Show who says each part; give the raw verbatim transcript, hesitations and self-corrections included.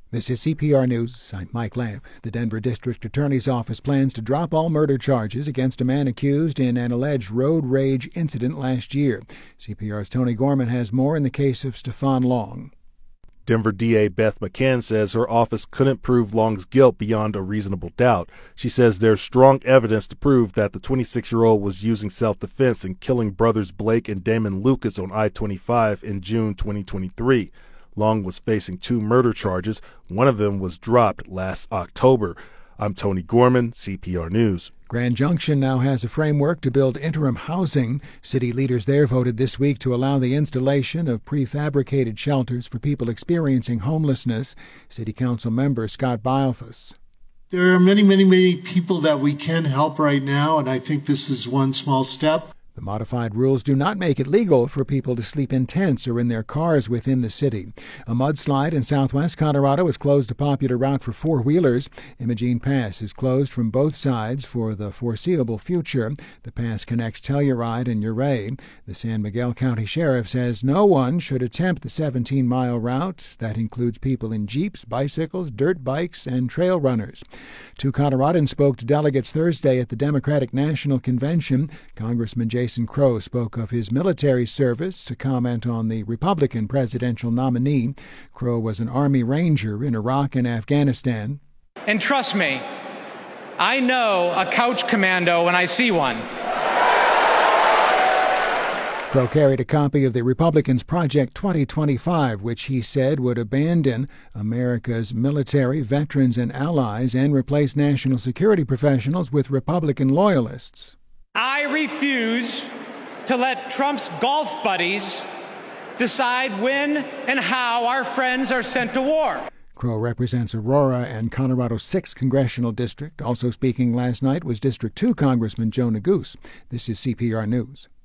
Speaker 1: This is C P R News. I'm Mike Lamb. The Denver District Attorney's Office plans to drop all murder charges against a man accused in an alleged road rage incident last year. C P R's Tony Gorman has more in the case of Stefan Long.
Speaker 2: Denver D A Beth McCann says her office couldn't prove Long's guilt beyond a reasonable doubt. She says there's strong evidence to prove that the twenty-six-year-old was using self-defense in killing brothers Blake and Damon Lucas on I twenty-five in June twenty twenty-three. Long was facing two murder charges. One of them was dropped last October. I'm Tony Gorman, C P R News.
Speaker 1: Grand Junction now has a framework to build interim housing. City leaders there voted this week to allow the installation of prefabricated shelters for people experiencing homelessness. City Council member Scott Bylfus.
Speaker 3: There are many, many, many people that we can help right now, and I think this is one small step.
Speaker 1: The modified rules do not make it legal for people to sleep in tents or in their cars within the city. A mudslide in southwest Colorado has closed a popular route for four-wheelers. Imogene Pass is closed from both sides for the foreseeable future. The pass connects Telluride and Ouray. The San Miguel County Sheriff says no one should attempt the seventeen-mile route. That includes people in jeeps, bicycles, dirt bikes, and trail runners. Two Coloradans spoke to delegates Thursday at the Democratic National Convention. Congressman Jason Jason Crow spoke of his military service to comment on the Republican presidential nominee. Crow was an Army Ranger in Iraq and Afghanistan.
Speaker 4: And trust me, I know a couch commando when I see one.
Speaker 1: Crow carried a copy of the Republicans' Project twenty twenty-five, which he said would abandon America's military, veterans, and allies and replace national security professionals with Republican loyalists.
Speaker 4: I refuse to let Trump's golf buddies decide when and how our friends are sent to war.
Speaker 1: Crow represents Aurora and Colorado's sixth Congressional District. Also speaking last night was District two Congressman Joe Neguse. This is C P R News.